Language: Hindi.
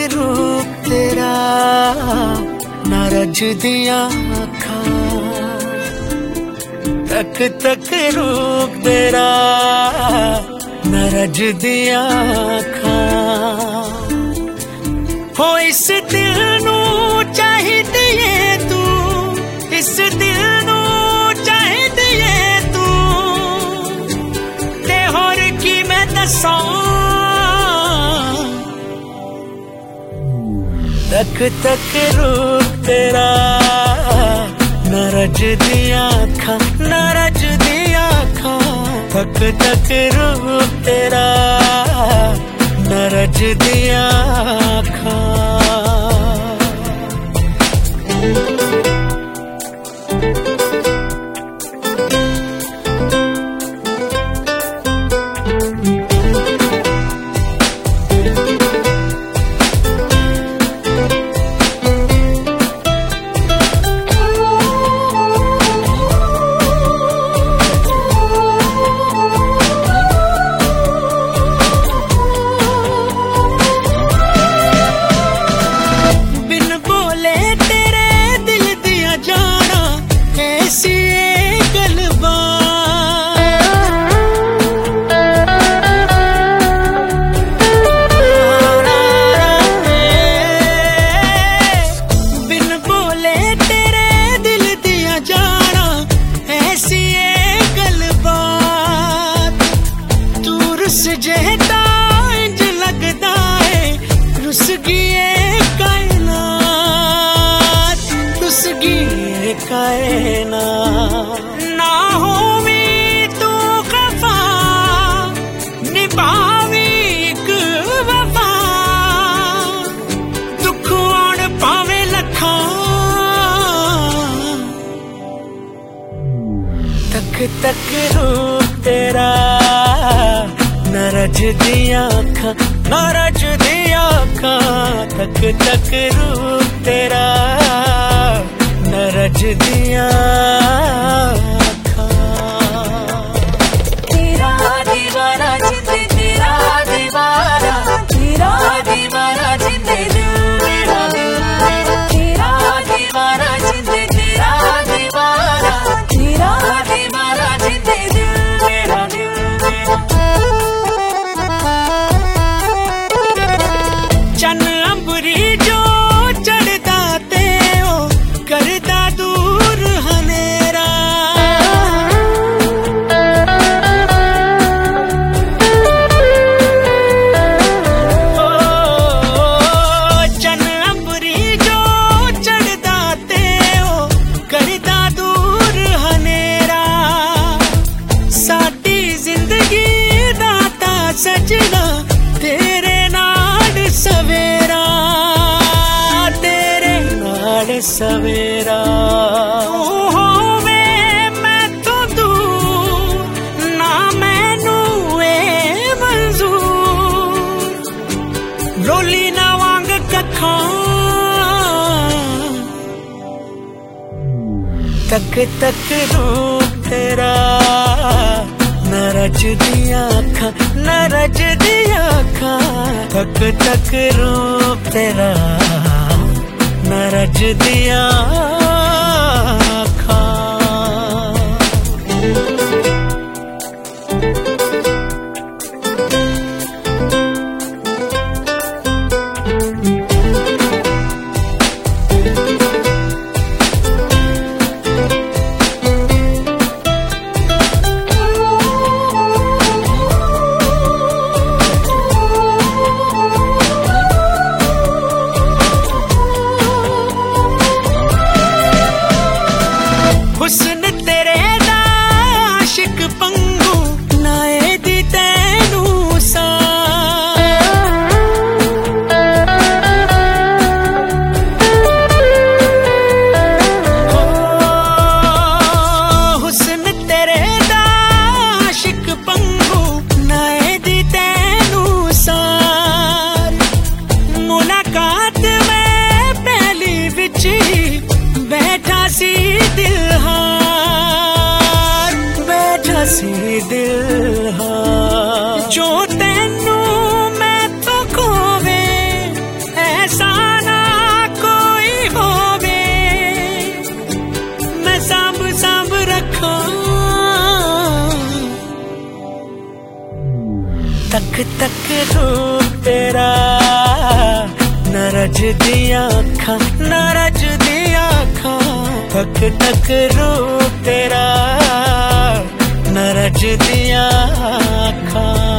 रूप तेरा ना रजदियां अखां, तक तक रूप तेरा ना रजदियां अखां। हो इस दिल नू चाहिदी है तू, इस दिल नू चाहिदी है तू, ते होर की मैं दसां। तक तक रूप तेरा ना रजदियां अखां, ना रजदियां अखां, तक तक रूप तेरा ना रजदियां अखां। ना होवी तू खफा, निभावी एक वफा, दुख आण पावे लखां। तक तक रूप तेरा ना रजदियां अखां, ना रजदियां अखां, तक तक रूप तेरा ना रजदियां अखां। तेरा दीवाना जिंदे, तेरा दीवाना, तेरा दीवाना जिंदे दिल मेरा, दिल मेरा, तेरा दीवाना जिंदे, तेरा दीवाना, तेरा दीवाना जिंदे दिल मेरा, दिल मेरा। चन अंबरी जो चढ़दा ते ओ करदा दूर हनेरा, चन अंबरी जो चढ़दा ते ओ करदा दूर हनेरा। साडी जिंदगी दाता सजना तेरे नाल सवेरा, तेरे नाल सवेरा। तू होवे मैं तो दूर, ना मैनू ए मंजूर, रोली ना वांग कखां। तक तक रूप तेरा ना रजदियां अखां, ना रजदियां अखां, तक तक रूप तेरा ना रजदियां अखां। तक रूप तेरा न रजदियां अखां न रजदियां अखां तक तक रूप तेरा न रजदियां अखां।